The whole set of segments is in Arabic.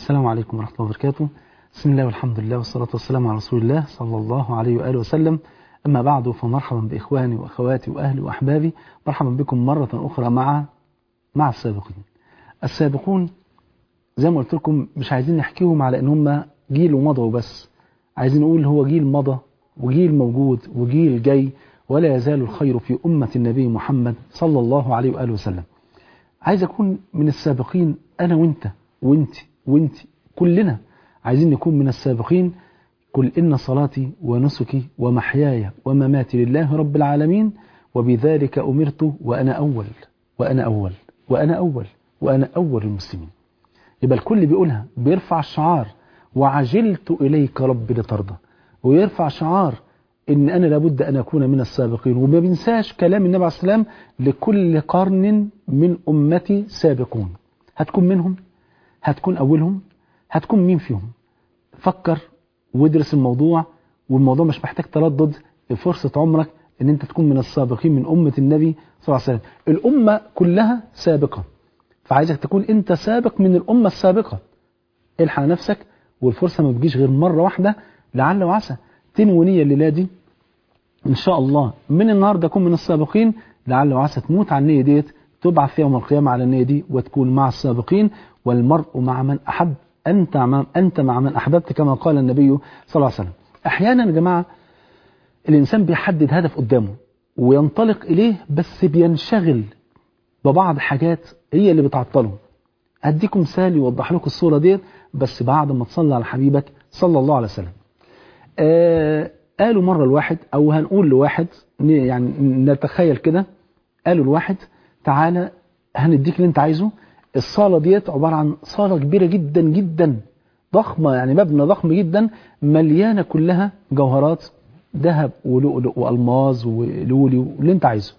السلام عليكم ورحمة الله وبركاته. بسم الله والحمد لله والصلاة والسلام على رسول الله صلى الله عليه وآله وسلم. أما بعد، فمرحبا بإخواني وأخواتي وأهلي وأحبابي، مرحبا بكم مرة أخرى مع السابقون زي ما قلت لكم مش عايزين نحكيهم على إن هم جيل ومضى وبس، عايزين نقول هو جيل مضى وجيل موجود وجيل جاي، ولا يزال الخير في أمة النبي محمد صلى الله عليه وآله وسلم. عايز أكون من السابقين، أنا وانت كلنا عايزين نكون من السابقين. قل إن صلاتي ونسكي ومحياي ومماتي لله رب العالمين وبذلك أمرت وأنا أول المسلمين. يبقى الكل بيقولها، بيرفع الشعار وعجلت إليك رب لترضى، ويرفع شعار إن أنا لابد أن أكون من السابقين. وما بينساش كلام النبي عليه السلام: لكل قرن من أمتي سابقون. هتكون منهم؟ هتكون أولهم؟ هتكون مين فيهم؟ فكر وادرس الموضوع، والموضوع مش محتاج تردد. فرصة عمرك ان انت تكون من السابقين من أمة النبي صلى الله عليه وسلم. الأمة كلها سابقة، فعايزك تكون انت سابق من الأمة السابقة. الحق نفسك، والفرصة ما بتجيش غير مرة واحدة، لعل وعسى تنوي نية الليلة دي ان شاء الله من النهارده اكون من السابقين، لعل وعسى تموت على النية ديت، تبعث في يوم القيامة على النية دي وتكون مع السابقين. والمرء مع من أحب، أنت مع من أحببت، كما قال النبي صلى الله عليه وسلم. أحيانا يا جماعة الإنسان بيحدد هدف قدامه وينطلق إليه، بس بينشغل ببعض حاجات هي اللي بتعطله. أديكم مثال يوضح لكم الصورة ديت، بس بعد ما تصلي على حبيبك صلى الله عليه وسلم. قالوا مرة الواحد، أو هنقول لواحد، يعني نتخيل كده، قالوا الواحد: تعالى هنديك اللي انت عايزه. الصالة ديت عبارة عن صالة كبيرة جدا جدا، ضخمة، يعني مبنى ضخم جدا، مليانة كلها جوهرات، ذهب ولؤلؤ وألماظ ولولي واللي انت عايزه.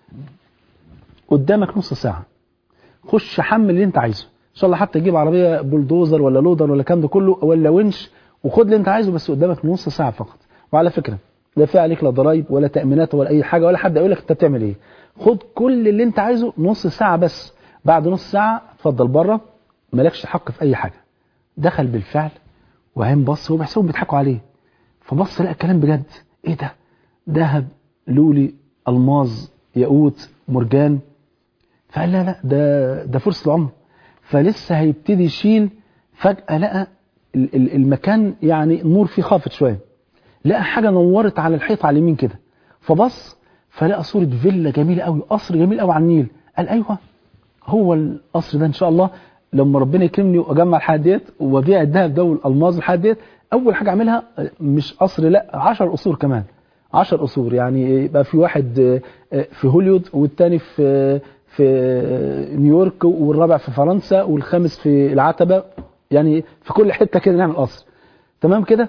قدامك نص ساعة، خش حمل اللي انت عايزه، ان شاء الله حتى تجيب عربية بولدوزر ولا لودر ولا كام ده كله ولا ونش، وخد اللي انت عايزه، بس قدامك نص ساعة فقط. وعلى فكرة لا في عليك لا ضرايب ولا تأمينات ولا أي حاجة، ولا حد يقول لك انت بتعمل ايه. خد كل اللي انت عايزه نص ساعة بس، بعد نص ساعة اتفضل بره، مالكش حق في أي حاجة. دخل بالفعل وعين بص، هو بيحسبهم بيضحكوا عليه، فبص لقى الكلام بجد. ايه ده؟ ذهب، لولي، ألماظ، ياقوت، مرجان. فقال لا ده فرصة العمر. فلسه هيبتدي يشيل، فجأة لقى المكان يعني النور فيه خافت شوية، لقى حاجة نورت على الحيط على اليمين كده، فبص فلقى صورة فيلا جميلة قوي، قصر جميل قوي على النيل. قال ايوه، هو القصر ده ان شاء الله لما ربنا يكرمني واجمع الحاجات ديت وابيع الذهب ده والالماظ الحاجات ديت، اول حاجه اعملها مش قصر، لا 10 قصور كمان، 10 قصور. يعني يبقى في واحد في هوليوود، والتاني في نيويورك، والرابع في فرنسا، والخامس في العتبه، يعني في كل حته كده نعمل قصر. تمام كده.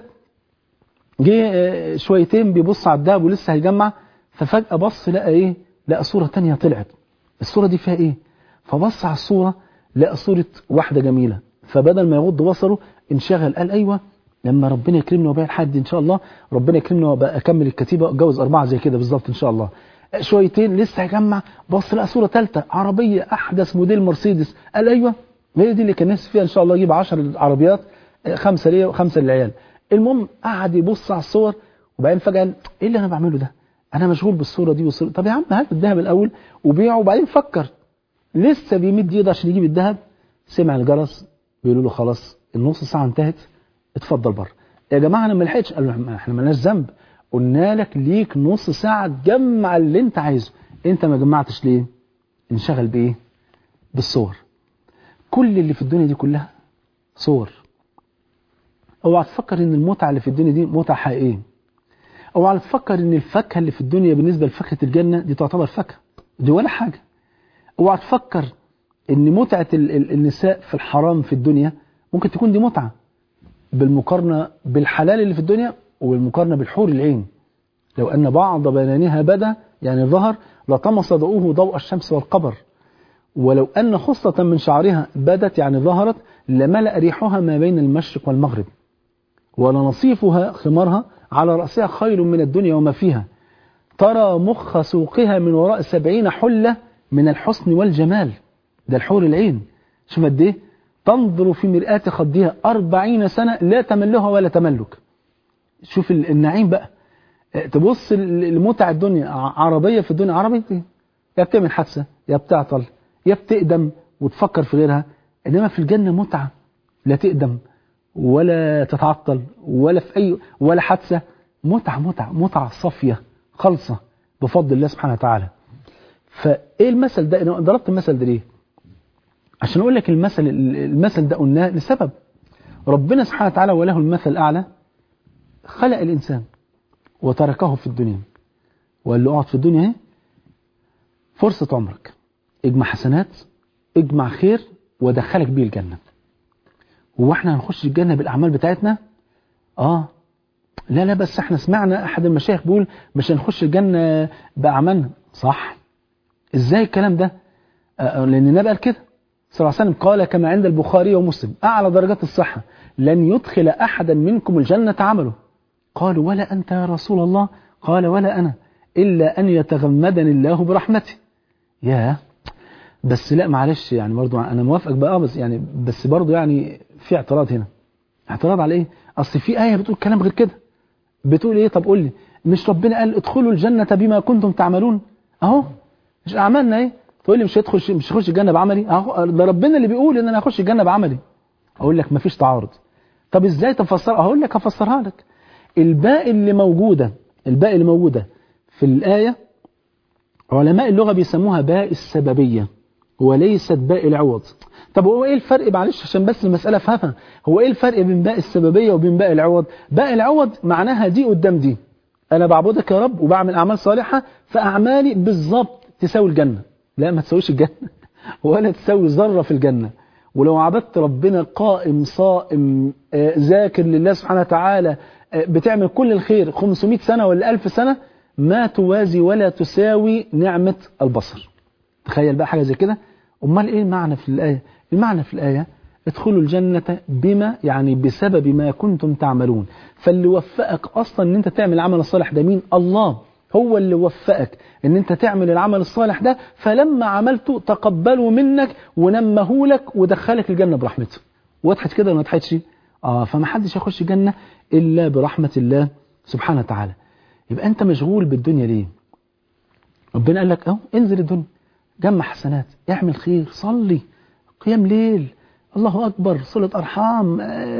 جه شويتين بيبص على الذهب ولسه هيجمع، ففجاه بص لقى ايه؟ لقى صوره تانية طلعت. الصوره دي فيها ايه؟ فبص على الصورة لقى صورة واحدة جميلة، فبدل ما يغض بصره انشغل، قال ايوه لما ربنا يكرمني وبيع الحد ان شاء الله، ربنا يكرمني وابقى اكمل الكتيبة اتجوز 4 زي كده بالظبط ان شاء الله. شويتين لسه هيجمع، بص لقى صورة ثالثة، عربية احدث موديل مرسيدس، قال ايوه هي دي اللي كان نفسي فيها ان شاء الله، اجيب 10 عربيات، 5 ليا و5 للعيال. المهم قعد يبص على الصور، وبعدين فجأة قال ايه اللي انا بعمله ده؟ انا مشغول بالصورة دي والصورة. طب يا عم هات الذهب الاول وبيعه، وبعدين فكر. لسه بيمد ايده عشان يجيب الذهب، سمع الجرس بيقولوا له خلاص النص ساعة انتهت، اتفضل بره. يا جماعة انا ما لحقتش. قال له احنا مالناش ذنب، قلنا لك ليك نص ساعة تجمع اللي انت عايزه، انت ما جمعتش ليه؟ انشغل بايه؟ بالصور. كل اللي في الدنيا دي كلها صور. اوعى تفكر ان المتعة اللي في الدنيا دي متعة حقيقية. اوعى تفكر ان الفاكهة اللي في الدنيا بالنسبة لفاكهة الجنة دي تعتبر فاكهة، دي ولا حاجة. اوعى تفكر ان متعة النساء في الحرام في الدنيا ممكن تكون دي متعة بالمقارنة بالحلال اللي في الدنيا، وبالمقارنة بالحور العين. لو ان بعض بنانها بدا، يعني ظهر، لطمس ضوءه ضوء الشمس والقمر. ولو ان خصلة من شعرها بدت، يعني ظهرت، لملأ ريحها ما بين المشرق والمغرب. ولنصيفها خمارها على رأسها خير من الدنيا وما فيها. ترى مخ سوقها من وراء 70 حلة من الحسن والجمال. ده الحور العين. شوف قد ايه. تنظر في مرآة خدها 40 سنة لا تملها ولا تملك. شوف النعيم بقى. تبص لمتع الدنيا، عربية في الدنيا، عربية يا بتعمل حادثة يا بتعطل يا بتقدم وتفكر في غيرها، إنما في الجنة متعة لا تقدم ولا تتعطل ولا في أي ولا حادثة، متعة صافية خالصة بفضل الله سبحانه وتعالى. المثل ده أنا ضربت المثل ده ليه؟ عشان أقول لك المثل ده قلناه لسبب. ربنا سبحانه وتعالى وله المثل الأعلى خلق الإنسان وتركه في الدنيا وقال له اقعد في الدنيا اهي فرصة عمرك، اجمع حسنات اجمع خير ودخلك بيه الجنة. هو احنا هنخش الجنة بالأعمال بتاعتنا؟ لا بس احنا سمعنا أحد المشايخ بيقول مش هنخش الجنة بأعمالنا. صح. ازاي الكلام ده؟ لأن النبي قال كده صلى الله عليه وسلم، قال كما عند البخاري ومسلم أعلى درجات الصحة: لن يدخل أحدا منكم الجنة عمله. قالوا ولا أنت يا رسول الله؟ قال ولا أنا إلا أن يتغمدني الله برحمته. يا بس لا معلش يعني برضو أنا موافقك بقى، بس برضو يعني في اعتراض هنا. اعتراض على إيه؟ أصل في آية بتقول كلام غير كده. بتقول إيه؟ طب قول لي، مش ربنا قال ادخلوا الجنة بما كنتم تعملون؟ أهو مش أعمالنا إيه؟ تقول لي مش هخش الجنة بعملي؟ أهو ده ربنا اللي بيقول إن أنا هخش الجنة بعملي. أقول لك مفيش تعارض. طب إزاي تفسر؟ أقول لك هفسرها لك. الباء اللي موجودة في الآية علماء اللغة بيسموها باء السببية وليست باء العوض. طب هو ايه الفرق؟ معلش عشان بس المسألة فهمها، هو ايه الفرق بين باء السببية وبين باء العوض؟ باء العوض معناها دي قدام دي، انا بعبدك يا رب وبعمل اعمال صالحة فاعمالي بالظبط تساوي الجنة. لا ما تساويش الجنة ولا تساوي ذرة في الجنة. ولو عبدت ربنا قائم صائم ذاكر لله سبحانه وتعالى بتعمل كل الخير 500 سنة ولا 1000 سنة ما توازي ولا تساوي نعمة البصر. تخيل بقى حاجة زي كده. أمال إيه المعنى في الآية؟ المعنى في الآية ادخلوا الجنة بما يعني بسبب ما كنتم تعملون. فاللي وفقك أصلا أن أنت تعمل العمل الصالح ده مين؟ الله هو اللي وفقك أن أنت تعمل العمل الصالح ده، فلما عملته تقبله منك ونمه لك ودخلك الجنة برحمته. وضحت كده ولا ما وضحتش؟ فما حدش يخش الجنة إلا برحمة الله سبحانه وتعالى. يبقى أنت مشغول بالدنيا ليه؟ ربنا قال لك انزل الدنيا، جمع حسنات، اعمل خير، صلي، قيام ليل، الله أكبر، صلة أرحام،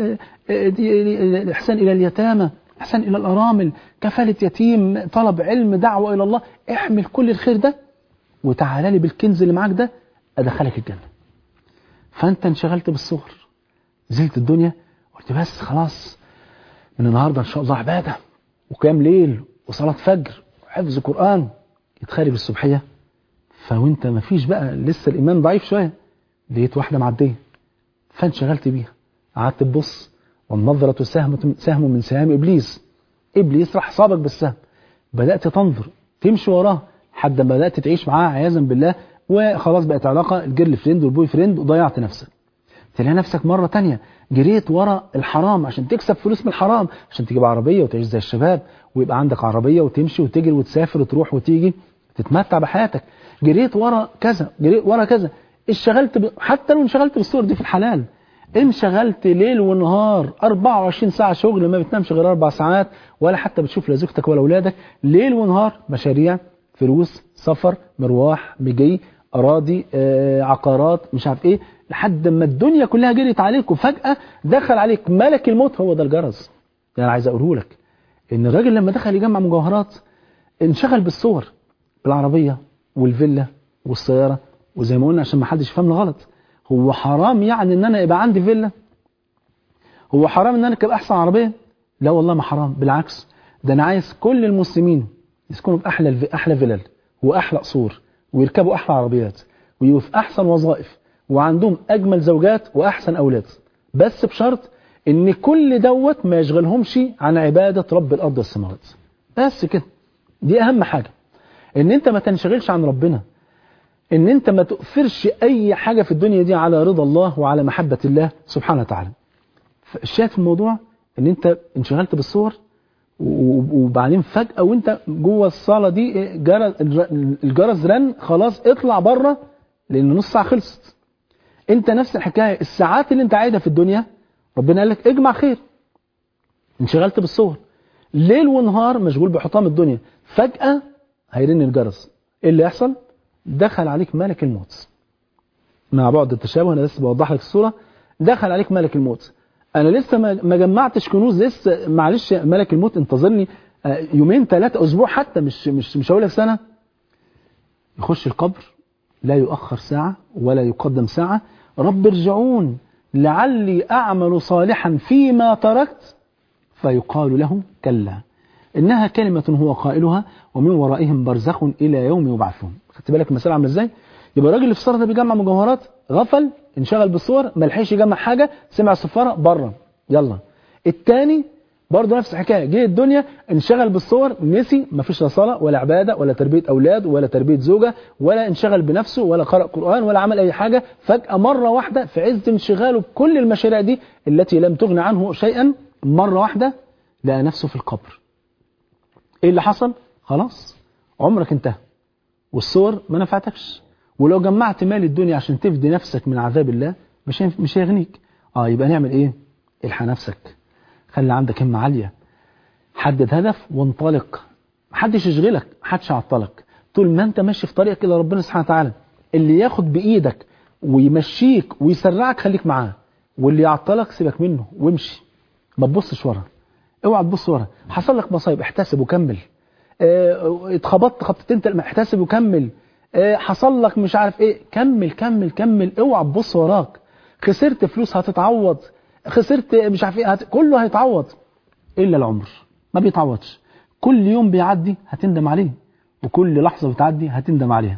إحسان إلى اليتامى، إحسان إلى الأرامل، كفالة يتيم، طلب علم، دعوة إلى الله. اعمل كل الخير ده وتعالى لي بالكنز اللي معاك ده أدخلك الجنة. فأنت انشغلت بالصغر، نزلت الدنيا قلت بس خلاص من النهاردة إن شاء الله عبادة وقيام ليل وصلاة فجر وحفظ قرآن. يتخارج الصبحية فوانت ما فيش بقى لسه الإيمان ضعيف شوية، لقيت واحدة معدية فانشغلت بيها، قعدت تبص والنظرة سهم من سهام إبليس راح صابك بالسهم، بدأت تنظر تمشي وراه حتى بدأت تعيش معاه عياذا بالله، وخلاص بقت علاقة الجيرل فريند والبوي فريند وضيعت نفسك. تلاقي نفسك مرة تانية جريت ورا الحرام عشان تكسب فلوس من الحرام، عشان تجيب عربية وتعيش زي الشباب ويبقى عندك عربية وتمشي وتجري وتسافر وتروح وتيجي تتمتع بحياتك. جريت ورا كذا، جريت ورا كذا، حتى لو انشغلت بالصور دي في الحلال، انشغلت ليل ونهار 24 ساعة شغل، ما بتنامش غير 4 ساعات ولا حتى بتشوف لا زوجتك ولا أولادك، ليل ونهار مشاريع، فلوس، سفر، مرواح، مجي، أراضي، عقارات، مش عارف إيه، لحد ما الدنيا كلها جريت عليك وفجأة دخل عليك ملك الموت. هو ده الجرس يعني عايز أقوله لك، إن الراجل لما دخل يجمع مجوهرات انشغل بالصور، بالعربية والفيلا والسيارة. وزي ما قلنا عشان ما حدش يفهمنا غلط، هو حرام يعني ان انا يبقى عندي فيلا؟ هو حرام ان انا اركب احسن عربية؟ لا والله ما حرام، بالعكس ده انا عايز كل المسلمين يسكنوا في احلى فيلل واحلى قصور ويركبوا احلى عربيات ويبقوا في احسن وظائف وعندهم اجمل زوجات واحسن اولاد، بس بشرط ان كل دوت ما يشغلهمش عن عبادة رب الارض والسماوات. بس كده، دي اهم حاجة، ان انت ما تنشغلش عن ربنا، ان انت ما تؤثرش اي حاجة في الدنيا دي على رضا الله وعلى محبة الله سبحانه وتعالى. الشاهد في الموضوع ان انت انشغلت بالصور وبعدين فجأة وانت جوه الصالة دي الجرس رن، خلاص اطلع بره لان نص ساعة خلصت. انت نفس الحكاية، الساعات اللي انت عايدها في الدنيا ربنا قال لك اجمع خير، انشغلت بالصور ليل ونهار مشغول بحطام الدنيا، فجأة هيرن الجرس، ايه اللي يحصل؟ دخل عليك ملك الموت. مع بعض التشابه، انا بس بوضح لك الصورة. دخل عليك ملك الموت، انا لسه ما جمعتش كنوز، لسه معلش ملك الموت انتظرني يومين 3 اسبوع حتى، مش هقول لك سنة. يخش القبر لا يؤخر ساعة ولا يقدم ساعة، رب ارجعون لعلي أعمل صالحا فيما تركت، فيقال له كلا إنها كلمة هو قائلها ومن ورائهم برزخ إلى يوم يبعثون. خدت بالك المسألة عاملة إزاي؟ يبقى الراجل اللي في الصورة ده بيجمع مجوهرات، غفل، انشغل بالصور، ما لحقش يجمع حاجة، سمع الصفارة بره يلا. التاني برضه نفس الحكايه، جه الدنيا انشغل بالصور، نسي، ما فيش لا صلاه ولا عباده ولا تربيه اولاد ولا تربيه زوجه ولا انشغل بنفسه ولا قرأ قرآن ولا عمل اي حاجه. فجأة مره واحده في عز انشغاله بكل المشاريع دي التي لم تغن عنه شيئا، مره واحده لقى نفسه في القبر. ايه اللي حصل؟ خلاص عمرك انتهى والصور ما نفعتكش، ولو جمعت مال الدنيا عشان تفدي نفسك من عذاب الله مش هيغنيك. يبقى نعمل ايه؟ الحق نفسك، خلي عندك همة عالية، حدد هدف وانطلق، محدش يشغلك، محدش يعطلك، طول ما انت ماشي في طريقك الى ربنا سبحانه وتعالى. اللي ياخد بايدك ويمشيك ويسرعك خليك معاه، واللي يعطلك سيبك منه وامشي، ما تبصش ورا، اوعى تبص ورا. حصل لك مصايب احتسب وكمل، اتخبطت خبطتين احتسب وكمل، حصل لك مش عارف ايه، كمل كمل كمل، اوعى تبص وراك. خسرت فلوس هتتعوض، خسرت مش عارف ايه كله هيتعوض، الا العمر ما بيتعوضش. كل يوم بيعدي هتندم عليه، وكل لحظة بتعدي هتندم عليها.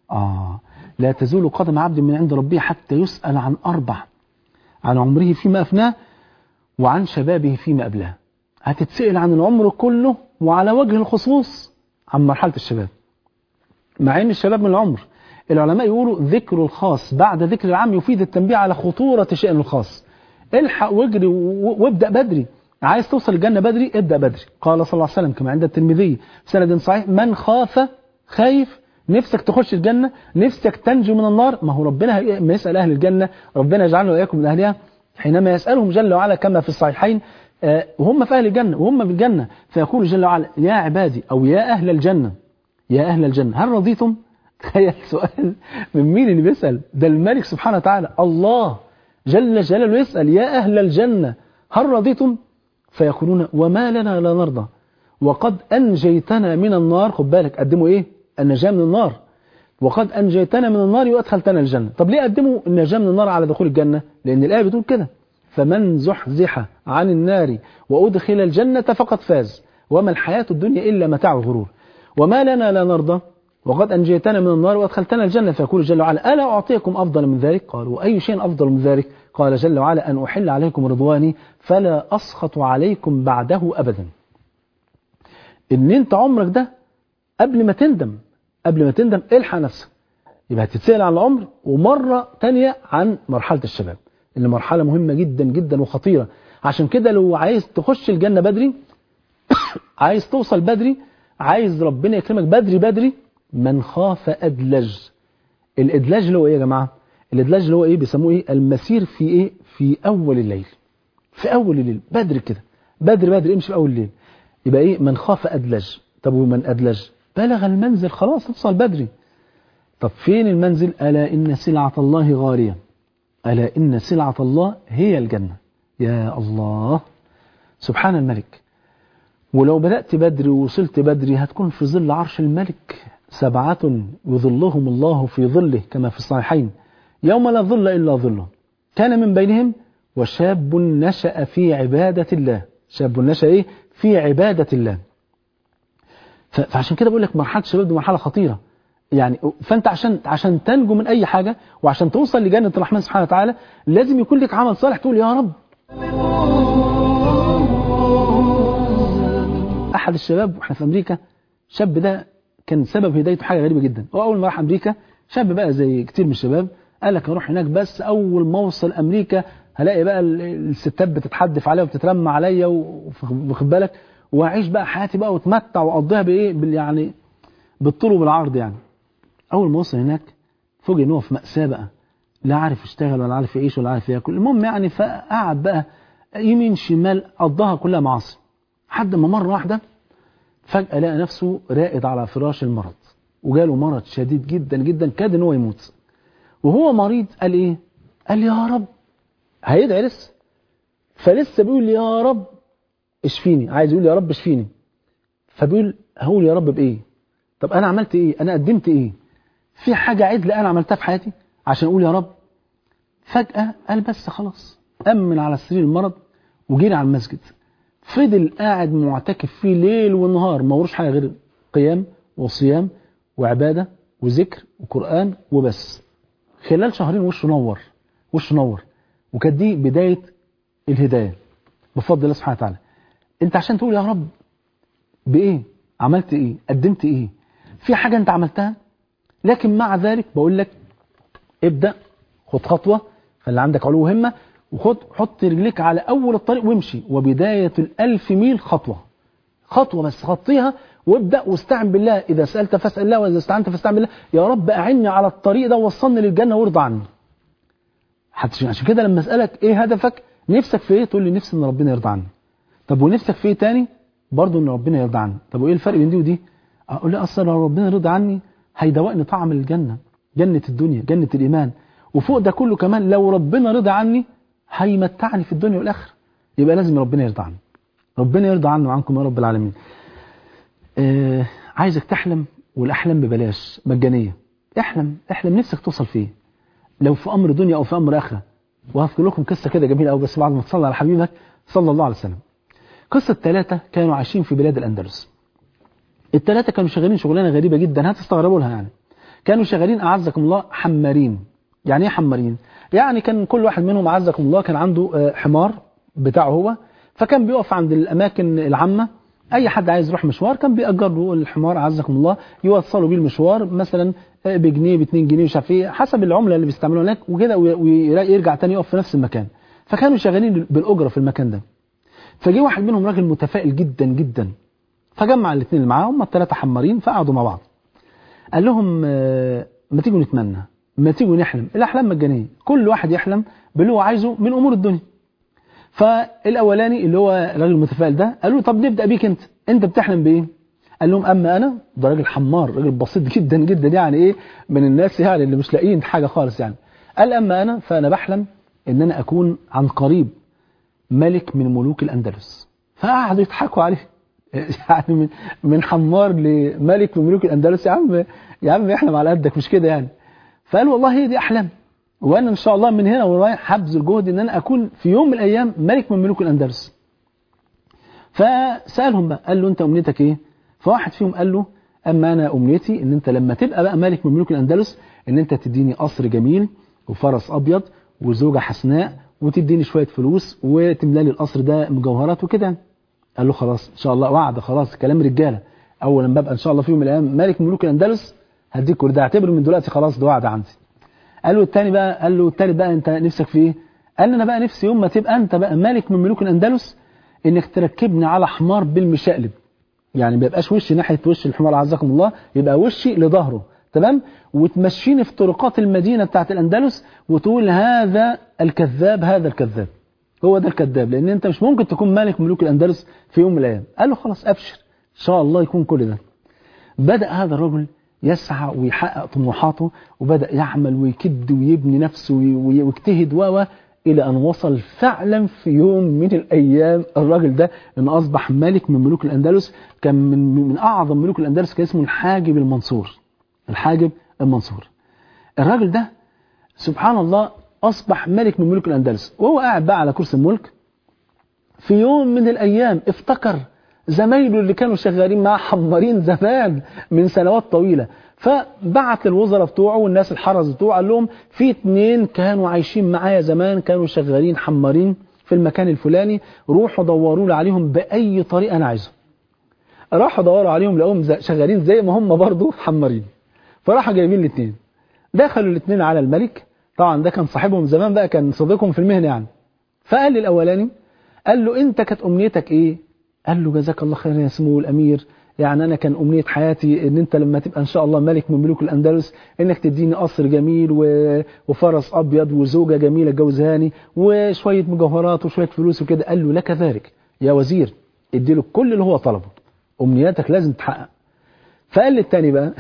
لا تزول قدم عبد من عند ربه حتى يسأل عن 4: عن عمره فيما أفناه، وعن شبابه فيما أبلاه. هتتسأل عن العمر كله، وعلى وجه الخصوص عن مرحلة الشباب، مع ان الشباب من العمر. العلماء يقولوا ذكر الخاص بعد ذكر العام يفيد التنبيه على خطورة شأن الخاص. الحق واجري وابدأ بدري، عايز توصل الجنة بدري ابدأ بدري. قال صلى الله عليه وسلم كما عند الترمذي بسند صحيح: من خاف، خايف نفسك تخش الجنة، نفسك تنجو من النار، ما هو ربنا ما يسأل أهل الجنة، ربنا يجعلنا وإياكم من أهلها، حينما يسألهم جل وعلا كما في الصحيحين وهم في أهل الجنة وهم في الجنة، فيقول جل وعلا: يا عبادي، أو يا أهل الجنة، يا أهل الجنة هل رضيتم؟ تخيل سؤال من مين اللي بيسأل؟ ده الملك سبحانه وتعالى، الله جل جلاله يسأل: يا أهل الجنة هل رضيتم؟ فيقولون: وما لنا لا نرضى وقد أنجيتنا من النار. خد بالك قدموا إيه؟ النجاة من النار. وقد أنجيتنا من النار وأدخلتنا الجنة. طب ليه قدموا النجاة من النار على دخول الجنة؟ لأن الآية بتقول كده: فمن زحزح عن النار وأدخل الجنة فقد فاز وما الحياة الدنيا إلا متاع الغرور. وما لنا لا نرضى وقد أنجيتنا من النار وأدخلتنا الجنة، فيقول جل وعلا: ألا أعطيكم أفضل من ذلك؟ قالوا: أي شيء أفضل من ذلك؟ قال جل وعلا: أن أحل عليكم رضواني فلا أسخط عليكم بعده أبدا. إن أنت عمرك ده قبل ما تندم الحق نفسك. يبقى هتتسأل عن العمر، ومرة تانية عن مرحلة الشباب، اللي مرحلة مهمة جدا جدا وخطيرة. عشان كده لو عايز تخش الجنة بدري عايز توصل بدري، عايز ربنا يكرمك بدري، من خاف أدلج. الإدلاج اللي هو إيه يا جماعة؟ الإدلاج اللي هو إيه؟ بيسموه إيه؟ المسير في إيه؟ في أول الليل، في أول الليل بدري كده، بدري امشي في أول الليل. يبقى إيه؟ من خاف أدلج. طب ومن أدلج بلغ المنزل، خلاص توصل بدري. طب فين المنزل؟ ألا إن سلعة الله غالية، ألا إن سلعة الله هي الجنة. يا الله سبحان الملك. ولو بدأت بدري ووصلت بدري هتكون في ظل عرش الملك 7 يظلهم الله في ظله كما في الصحيحين يوم لا ظل إلا ظله، كان من بينهم وشاب نشأ في عبادة الله. شاب نشأ إيه؟ في عبادة الله. فعشان كده بقول لك مرحلة الشباب دي مرحلة خطيرة يعني. فأنت عشان تنجو من أي حاجة وعشان توصل لجنة الرحمن سبحانه وتعالى لازم يكون لك عمل صالح تقول يا رب. أحد الشباب وإحنا في أمريكا، شاب ده كان سبب هدايته حاجة غريبة جدا. هو أول ما راح أمريكا، شاب بقى زي كتير من الشباب، قال لك أروح هناك بس أول ما أوصل أمريكا هلاقي بقى الستات بتتحدف عليا وبتترمى عليا واخد بالك، وأعيش بقى حياتي بقى واتمتع وأقضيها بإيه يعني بالطول وبالعرض يعني. أول ما وصل هناك فوجئ إن هو في مأساة بقى، لا عارف يشتغل ولا عارف يعيش ولا عارف ياكل. المهم يعني فقعد بقى يمين شمال قضاها كلها معاصي، لحد ما مرة واحدة فجأة لقى نفسه راقد على فراش المرض، وجاله مرض شديد جدا جدا كاد ان هو يموت. وهو مريض قال ايه؟ قال يا رب، هيدعي لسه، فلسه بيقول يا رب اشفيني، عايز يقول يا رب اشفيني. فبيقول هقول يا رب بايه؟ طب انا عملت ايه؟ انا قدمت ايه؟ في حاجة عدلة انا عملتها في حياتي عشان اقول يا رب؟ فجأة قال بس خلاص، أمن على سرير المرض وجري على المسجد، فضل قاعد معتكف فيه ليل ونهار، ما وروش حاجة غير قيام وصيام وعبادة وذكر وقرآن وبس. خلال شهرين وشه نور، وشه نور. وكانت دي بداية الهداية بفضل الله سبحانه وتعالى. انت عشان تقول يا رب بإيه؟ عملت إيه؟ قدمت إيه؟ في حاجة انت عملتها؟ لكن مع ذلك بقول لك ابدأ، خد خطوة، خلي عندك علو همة، حط رجليك على أول الطريق وامشي. وبداية 1000 ميل خطوة، خطوة بس خطيها وابدأ، واستعن بالله. إذا سألت فاسأل الله، وإذا استعنت فاستعن بالله. يا رب أعني على الطريق ده ووصلني للجنة وارضى عني. عشان كده لما أسألك إيه هدفك، نفسك في إيه، تقول لي نفسي إن ربنا يرضى عني. طب ونفسك في إيه تاني؟ برضه إن ربنا يرضى عني. طب وإيه الفرق بين دي ودي؟ أقول لي أصلا لو ربنا يرضى عني هيدوقني طعم الجنة، جنة الدنيا، جنة الإيمان. وفوق ده كله كمان لو ربنا رضى عني هيمتعني في الدنيا والآخرة. يبقى لازم ربنا يرضى عني. ربنا يرضى عني وعنكم يا رب العالمين. عايزك تحلم، والأحلام ببلاش مجانية. احلم نفسك توصل فيه، لو في أمر دنيا أو في أمر آخرة. وهذكر لكم قصة كده جميلة أوي، بس بعد ما تصلي على حبيبك صلى الله عليه وسلم. قصة 3 كانوا عايشين في بلاد الأندلس. ال3 كانوا شغالين شغلانة غريبة جدا هتستغربوا لها يعني. كانوا شغالين أعزكم الله حمارين. يعني ايه حمارين؟ يعني كان كل واحد منهم أعزكم الله كان عنده حمار بتاعه هو، فكان بيقف عند الأماكن العامة. أي حد عايز يروح مشوار كان بيأجر له الحمار أعزكم الله، يوصلوا بيه المشوار مثلا بجنيه ب2 جنيه مش عارف ايه، حسب العملة اللي بيستعملوها هناك وكده، ويرجع تاني يقف في نفس المكان. فكانوا شغالين بالأجرة في المكان ده. فجي واحد منهم راجل متفائل جدا جدا، فجمع الاثنين اللي معاهم، ال3 حمارين، فقعدوا مع بعض. قال لهم ما تيجوا نتمنى، ما تيجوا نحلم. الأحلام مجانية، كل واحد يحلم باللي هو عايزه من أمور الدنيا. فالأولاني اللي هو الراجل المتفائل ده قال له طب نبدأ بيك أنت بتحلم بإيه؟ قال لهم أما أنا، ده راجل حمار، راجل بسيط جدا جدا يعني إيه، من الناس يعني اللي مش لاقيين حاجة خالص يعني. قال أما أنا فأنا بحلم إن أنا أكون عن قريب ملك من ملوك الأندلس. فقعدوا يضحكوا عليه يعني من حمار لملك من ملوك الأندلس، يا عم احلم على قدك مش كده يعني. فقال والله هي دي أحلام، وأنا إن شاء الله من هنا ورايح هبذل جهد إن أنا أكون في يوم من الأيام ملك من ملوك الأندلس. فسألهم بقى، قال له أنت أمنيتك إيه؟ فواحد فيهم قال له أما أنا أمنيتي إن أنت لما تبقى بقى ملك من ملوك الأندلس إن أنت تديني قصر جميل وفرس أبيض وزوجة حسناء، وتديني شوية فلوس وتملالي القصر ده مجوهرات وكده. قال له خلاص إن شاء الله، وعد، خلاص كلام رجالة، أول لما ببقى إن شاء الله في يوم من الأيام ملك من ملوك الأندلس هديك كل ده، اعتبره من دلوقتي خلاص ده وعد عندي. قال له التاني بقى أنت نفسك في إيه؟ قال له أنا بقى نفسي يوم ما تبقى أنت بقى ملك من ملوك الأندلس إنك تركبني على حمار بالمشقلب، يعني ما يبقاش وشي ناحية وش الحمار عزكم الله، يبقى وشي لظهره، تمام؟ وتمشيني في طرقات المدينة بتاعت الأندلس وتقول هذا الكذاب، هذا الكذاب، هو ده الكذاب، لأن أنت مش ممكن تكون ملك ملوك الأندلس في يوم من الأيام. قال له خلاص أبشر إن شاء الله يكون كل ده. بدأ هذا الرجل يسعى ويحقق طموحاته، وبدأ يعمل ويكد ويبني نفسه ويجتهد إلى أن وصل فعلا في يوم من الأيام الراجل ده أن أصبح ملك من ملوك الأندلس. كان من أعظم ملوك الأندلس، كان اسمه الحاجب المنصور. الحاجب المنصور الراجل ده سبحان الله أصبح ملك من ملوك الأندلس. وهو قاعد بقى على كرسي الملك في يوم من الأيام افتكر زمايله اللي كانوا شغالين معاه حمارين زمان من سنوات طويلة، فبعت للوزراء بتوعه والناس الحرس بتوعه قال لهم في 2 كانوا عايشين معايا زمان كانوا شغالين حمارين في المكان الفلاني، روحوا دوروا لي عليهم بأي طريقة أنا عايزهم. راحوا دوروا عليهم لقوهم شغالين زي ما هم برضو حمارين، فراحوا جايبين ال2 دخلوا ال2 على الملك. طبعا ده كان صاحبهم زمان بقى، كان صديقهم في المهنة يعني. فقال للأولاني، قال له أنت كانت أمنيتك إيه؟ قال له جزاك الله خير يا سمو الأمير، يعني أنا كان أمنية حياتي إن أنت لما تبقى إن شاء الله ملك من ملوك الأندلس إنك تديني قصر جميل وفرس أبيض وزوجة جميلة جوزهاني وشوية مجوهرات وشوية فلوس وكده. قال له لك ذلك يا وزير، اديله كل اللي هو طلبه، أمنياتك لازم تحقق. فقال للتاني بقى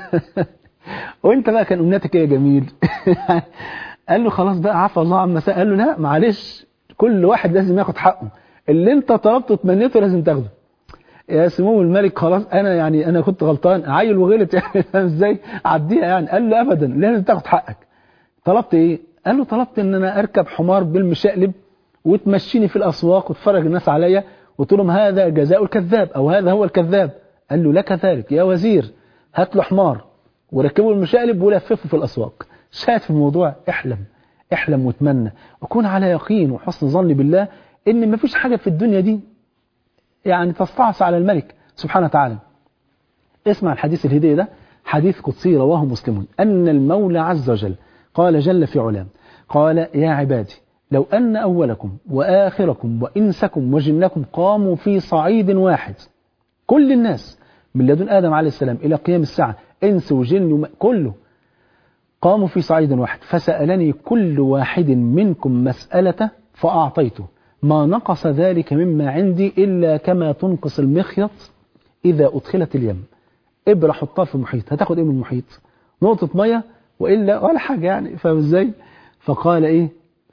وانت بقى كان أمنياتك ايه يا جميل؟ قال له خلاص بقى عفى الله عما سأل. قال له لا معلش، كل واحد لازم ياخد حقه، اللي انت طلبته وتمنيته لازم تاخده. يا سمو الملك خلاص انا كنت غلطان، عيل وغلط يعني ازاي عديها يعني؟ قال له ابدا، لازم تاخد حقك. طلبت ايه؟ قال له طلبت ان انا اركب حمار بالمشقلب وتمشيني في الاسواق وتفرج الناس عليا وتقول لهم هذا جزاء الكذاب او هذا هو الكذاب. قال له لك ذلك يا وزير، هات له حمار وركبه المشقلب ولففه في الاسواق. شاهد في الموضوع، احلم واتمنى وكون على يقين وحسن ظن بالله ان مفيش حاجه في الدنيا دي يعني تستعصي على الملك سبحانه وتعالى. اسمع الحديث الهدية ده، حديث قدسي رواه مسلم، أن المولى عز وجل قال جل في علام، قال يا عبادي لو أن أولكم وآخركم وإنسكم وجنكم قاموا في صعيد واحد، كل الناس من لدن آدم عليه السلام إلى قيام الساعة، إنس وجن كله قاموا في صعيد واحد، فسألني كل واحد منكم مسألة فأعطيته، ما نقص ذلك مما عندي إلا كما تنقص المخيط إذا أدخلت اليم. إبرة حطها في المحيط، هتاخد إيه من المحيط؟ نقطة مية وإلا ولا حاجة يعني، فاهم إزاي؟ فقال إيه؟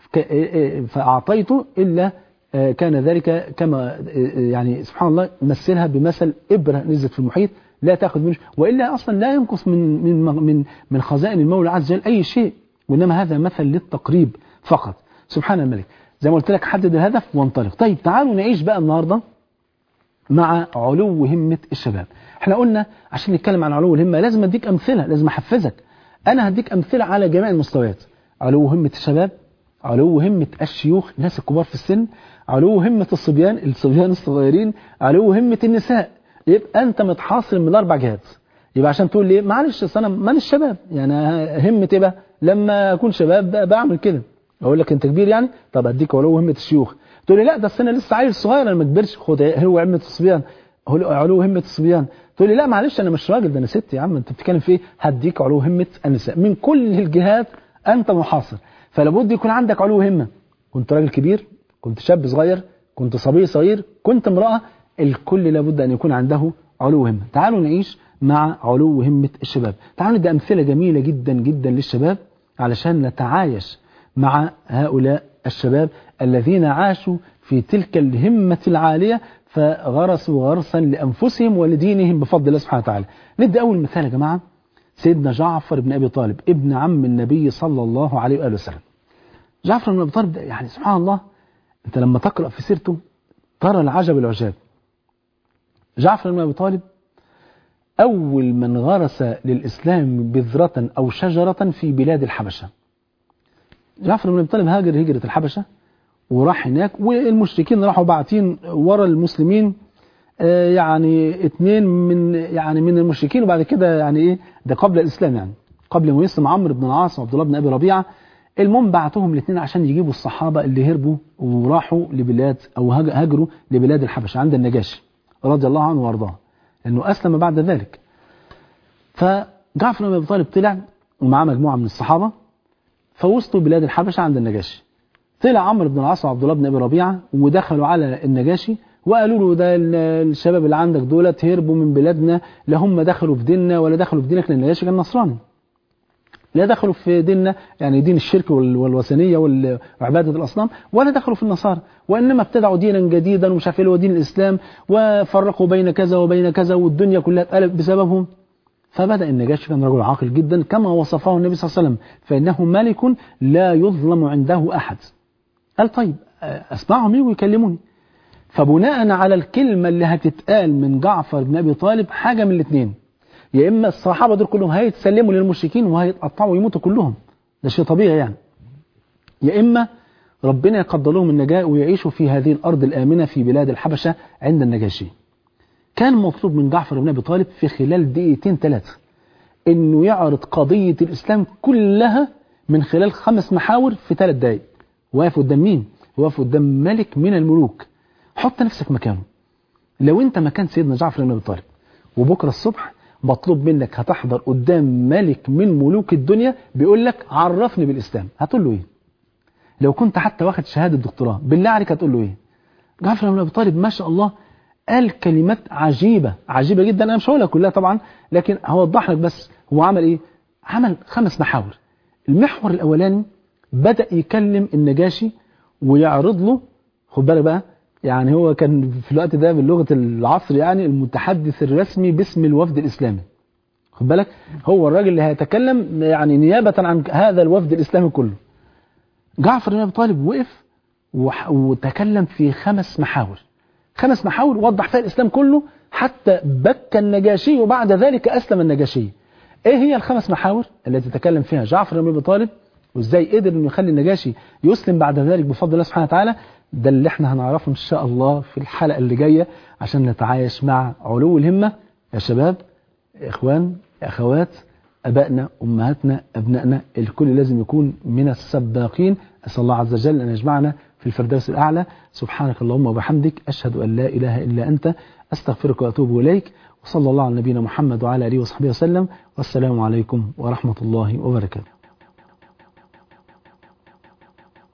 فأعطيته إلا كان ذلك كما يعني سبحان الله مثلها بمثل إبرة نزلت في المحيط لا تأخذ منه، وإلا أصلا لا ينقص من خزائن المولى عز وجل أي شيء، وإنما هذا مثل للتقريب فقط. سبحان الملك. زي ما قلت لك حدد الهدف وانطلق. طيب تعالوا نعيش بقى النهاردة مع علو همة الشباب. احنا قلنا عشان نتكلم عن علو الهمة لازم اديك امثلة، لازم احفزك. انا هديك امثلة على جميع المستويات، علو همة الشباب، علو همة الشيوخ الناس الكبار في السن، علو همة الصبيان الصغيرين، علو همة النساء. يبقى انت متحاصر من الاربع جهات. يبقى عشان تقول لي معلش انا ماليش شباب، يعني همة ايه بقى؟ لما اكون شباب بعمل كده. اقول لك انت كبير يعني، طب اديك علو همة الشيوخ. تقول لي لا ده السنه لسه عيل صغير انا ما كبرش، خد هو همة الصبيان، علو همة الصبيان. تقول لي لا معلش انا مش راجل، ده انا ست يا عم، انت بتتكلم في ايه؟ هديك علو همة النساء. من كل الجهات انت محاصر، فلابد يكون عندك علو همة. كنت راجل كبير، كنت شاب صغير، كنت صبي صغير، كنت امرأة، الكل لابد ان يكون عنده علو همة. تعالوا نعيش مع علو همة الشباب. تعالوا ندي امثلة جميلة جدا جدا للشباب علشان نتعايش مع هؤلاء الشباب الذين عاشوا في تلك الهمة العالية فغرسوا غرسا لأنفسهم ولدينهم بفضل الله سبحانه وتعالى. ندي أول مثال يا جماعة، سيدنا جعفر بن أبي طالب ابن عم النبي صلى الله عليه وآله وسلم. جعفر بن أبي طالب يعني سبحان الله، أنت لما تقرأ في سيرته ترى العجب العجاب. جعفر بن أبي طالب أول من غرس للإسلام بذرة أو شجرة في بلاد الحبشة. جعفر بن أبي طالب هاجر هجرة الحبشة وراح هناك، والمشركين راحوا باعتين ورا المسلمين يعني اثنين من المشركين، وبعد كده يعني ايه ده قبل الإسلام، يعني قبل ما يسلم عمرو بن العاص وعبد الله بن أبي ربيعة. المهم بعتهم الاثنين عشان يجيبوا الصحابة اللي هربوا وراحوا لبلاد أو هاجروا لبلاد الحبشة عند النجاشي رضي الله عنه وارضاه، لأنه أسلم بعد ذلك. فجعفر بن أبي طالب طلع ومعاه مجموعة من الصحابة، فوصلوا بلاد الحبشة عند النجاشي. طلع عمرو بن العاص وعبد الله بن أبي ربيعة ودخلوا على النجاشي وقالوا له ده الشباب اللي عندك دولت هربوا من بلادنا، لا هم دخلوا في ديننا ولا دخلوا في دينك، لأن النجاشي كان نصراني، لا دخلوا في ديننا يعني دين الشرك والوثنية وعبادة الأصنام، ولا دخلوا في النصارى، وإنما ابتدعوا دينا جديدا ومش عارف ايه هو دين الإسلام، وفرقوا بين كذا وبين كذا والدنيا كلها اتقلبت بسببهم. فبدأ النجاشي كان رجل عاقل جدا كما وصفه النبي صلى الله عليه وسلم، فإنه ملك لا يظلم عنده أحد. قال طيب أسمعهم يجوا يكلموني. فبناء على الكلمة اللي هتتقال من جعفر بن أبي طالب حاجة من الاثنين، يا إما الصحابة دول كلهم هيتسلموا للمشركين وهيتقطعوا ويموتوا كلهم، ده شيء طبيعي يعني، يا إما ربنا يقدر لهم النجاة ويعيشوا في هذه الأرض الآمنة في بلاد الحبشة عند النجاشي. كان مطلوب من جعفر بن أبي طالب في خلال دقيقتين ثلاثة إنه يعرض قضية الإسلام كلها من خلال 5 محاور في 3 دقائق. واقف قدام مين؟ واقف قدام ملك من الملوك. حط نفسك مكانه، لو أنت مكان سيدنا جعفر بن أبي طالب وبكرة الصبح مطلوب منك هتحضر قدام ملك من ملوك الدنيا بيقول لك عرفني بالإسلام. هتقول له إيه؟ لو كنت حتى واخد شهادة دكتوراه بالله عليك هتقول له إيه؟ جعفر بن أبي طالب ما شاء الله قال كلمات عجيبة عجيبة جدا. أنا مش هقولها كلها طبعا، لكن هوضح لك بس هو عمل إيه. عمل 5 محاور. المحور الأولاني بدأ يكلم النجاشي ويعرض له، خد بالك بقى، يعني هو كان في الوقت ده باللغة العصر يعني المتحدث الرسمي باسم الوفد الإسلامي. خد بالك، هو الراجل اللي هيتكلم يعني نيابة عن هذا الوفد الإسلامي كله. جعفر بن أبي طالب وقف وتكلم في 5 محاور. 5 محاور وضح فيها الإسلام كله حتى بكى النجاشي وبعد ذلك أسلم النجاشي. إيه هي ال5 محاور التي تكلم فيها جعفر بن أبي طالب وإزاي قدر إنه يخلي النجاشي يسلم بعد ذلك بفضل الله سبحانه وتعالى؟ ده اللي احنا هنعرفه إن شاء الله في الحلقة اللي جاية عشان نتعايش مع علو الهمة. يا شباب، يا إخوان، يا أخوات، أبائنا، أمهاتنا، أبنائنا، الكل لازم يكون من السباقين. أسأل الله عز وجل أن يجمعنا في الفردوس الأعلى. سبحانك اللهم وبحمدك، أشهد أن لا إله إلا أنت، أستغفرك وأتوب إليك. وصلى الله على نبينا محمد وعلى آله وصحبه وسلم، والسلام عليكم ورحمة الله وبركاته.